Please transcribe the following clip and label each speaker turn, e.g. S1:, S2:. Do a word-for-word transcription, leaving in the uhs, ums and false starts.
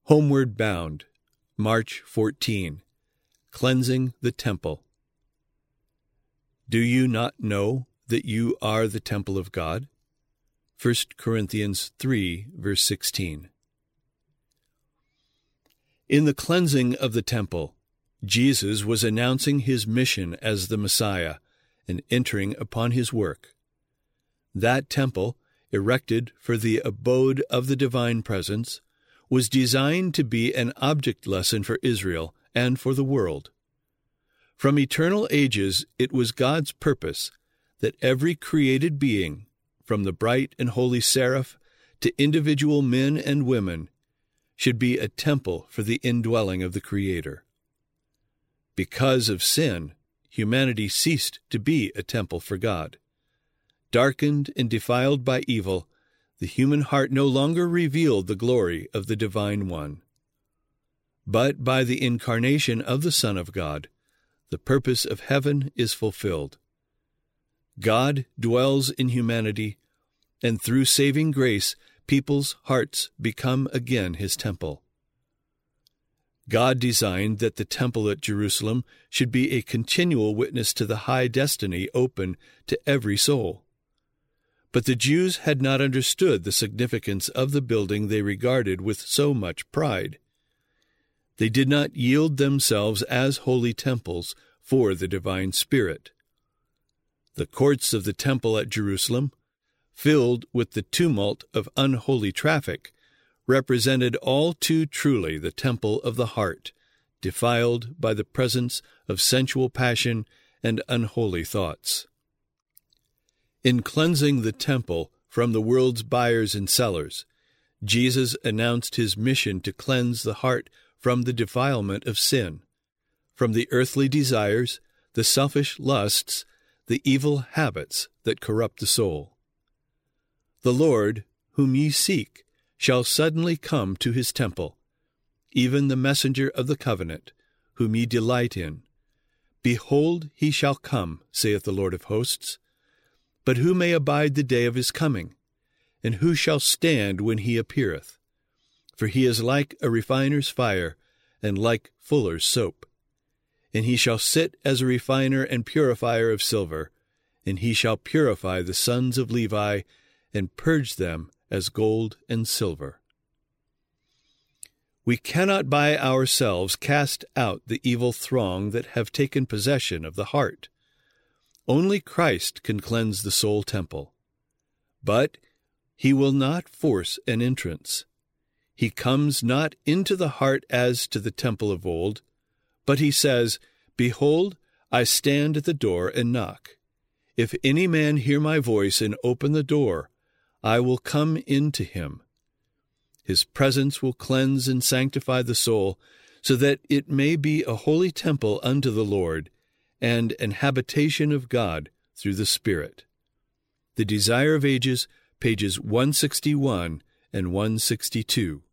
S1: Homeward Bound, March fourteenth. Cleansing the Temple. Do you not know that you are the temple of God? First Corinthians three, verse sixteen. In the cleansing of the temple, Jesus was announcing his mission as the Messiah and entering upon his work. That temple, erected for the abode of the divine presence, was designed to be an object lesson for Israel and for the world. From eternal ages, it was God's purpose that every created being, from the bright and holy seraph to individual men and women, should be a temple for the indwelling of the Creator. Because of sin, humanity ceased to be a temple for God. Darkened and defiled by evil, the human heart no longer revealed the glory of the Divine One. But by the incarnation of the Son of God, the purpose of heaven is fulfilled. God dwells in humanity, and through saving grace, people's hearts become again his temple. God designed that the temple at Jerusalem should be a continual witness to the high destiny open to every soul. But the Jews had not understood the significance of the building they regarded with so much pride. They did not yield themselves as holy temples for the divine Spirit. The courts of the temple at Jerusalem, filled with the tumult of unholy traffic, represented all too truly the temple of the heart, defiled by the presence of sensual passion and unholy thoughts. In cleansing the temple from the world's buyers and sellers, Jesus announced his mission to cleanse the heart from the defilement of sin, from the earthly desires, the selfish lusts, the evil habits that corrupt the soul. The Lord, whom ye seek, shall suddenly come to his temple, even the messenger of the covenant, whom ye delight in. Behold, he shall come, saith the Lord of hosts. But who may abide the day of his coming? And who shall stand when he appeareth? For he is like a refiner's fire, and like fuller's soap. And he shall sit as a refiner and purifier of silver, and he shall purify the sons of Levi, and purge them as gold and silver. We cannot by ourselves cast out the evil throng that have taken possession of the heart. Only Christ can cleanse the soul temple. But he will not force an entrance. He comes not into the heart as to the temple of old, but he says, Behold, I stand at the door and knock. If any man hear my voice and open the door, I will come in to him. His presence will cleanse and sanctify the soul, so that it may be a holy temple unto the Lord, and an habitation of God through the Spirit. The Desire of Ages, pages one sixty-one and one sixty-two.